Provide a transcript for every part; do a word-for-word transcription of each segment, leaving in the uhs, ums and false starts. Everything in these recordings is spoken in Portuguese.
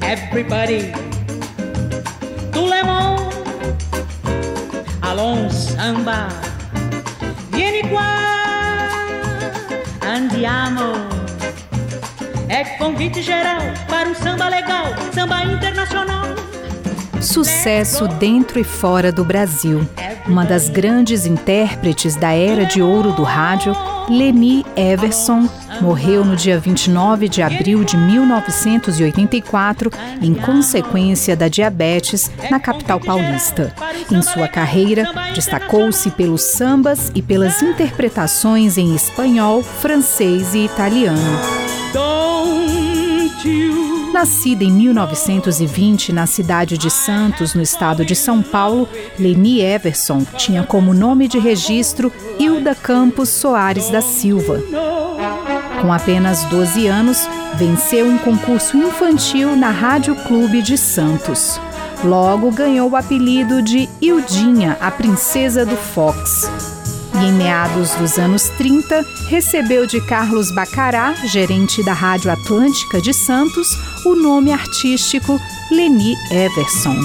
Everybody, tout le monde, allons samba, vieni qua, andiamo. É convite geral para um samba legal, samba internacional. Sucesso dentro e fora do Brasil. Uma das grandes intérpretes da era de ouro do rádio, Leni Everson, morreu no dia vinte e nove de abril de mil novecentos e oitenta e quatro, em consequência da diabetes, na capital paulista. Em sua carreira, destacou-se pelos sambas e pelas interpretações em espanhol, francês e italiano. Nascida em mil novecentos e vinte na cidade de Santos, no estado de São Paulo, Leni Everson tinha como nome de registro Hilda Campos Soares da Silva. Com apenas doze anos, venceu um concurso infantil na Rádio Clube de Santos. Logo ganhou o apelido de Hildinha, a princesa do Fox. E em meados dos anos trinta, recebeu de Carlos Bacará, gerente da Rádio Atlântica de Santos, o nome artístico Leni Everson.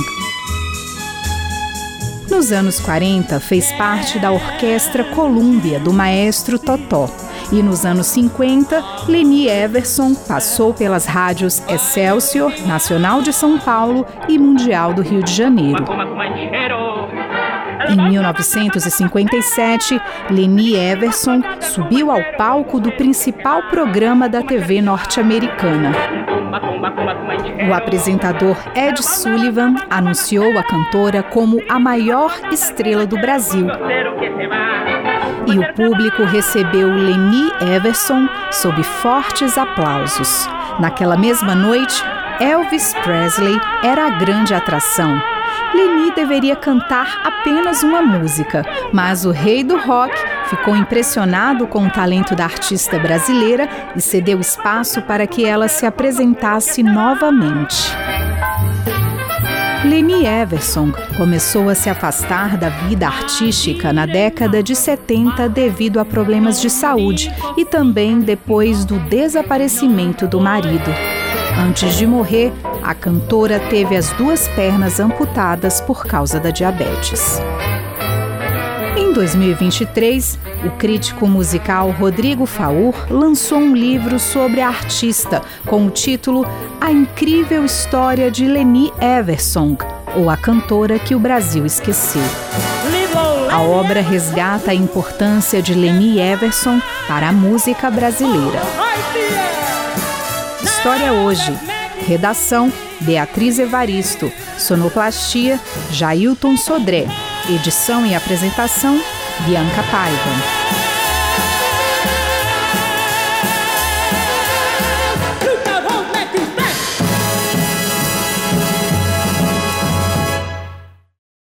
Nos anos quarenta, fez parte da Orquestra Colúmbia, do maestro Totó. E nos anos cinquenta, Leni Everson passou pelas rádios Excelsior, Nacional de São Paulo e Mundial do Rio de Janeiro. Em mil novecentos e cinquenta e sete, Leni Everson subiu ao palco do principal programa da T V norte-americana. O apresentador Ed Sullivan anunciou a cantora como a maior estrela do Brasil. E o público recebeu Leni Everson sob fortes aplausos. Naquela mesma noite, Elvis Presley era a grande atração. Leni deveria cantar apenas uma música, mas o rei do rock ficou impressionado com o talento da artista brasileira e cedeu espaço para que ela se apresentasse novamente. Leni Everson começou a se afastar da vida artística na década de setenta devido a problemas de saúde e também depois do desaparecimento do marido. Antes de morrer, a cantora teve as duas pernas amputadas por causa da diabetes. Em dois mil e vinte e três, o crítico musical Rodrigo Faur lançou um livro sobre a artista com o título A Incrível História de Leni Everson, ou a cantora que o Brasil esqueceu. A obra resgata a importância de Leni Everson para a música brasileira. História hoje. Redação: Beatriz Evaristo. Sonoplastia: Jailton Sodré. Edição e apresentação: Bianca Paiva.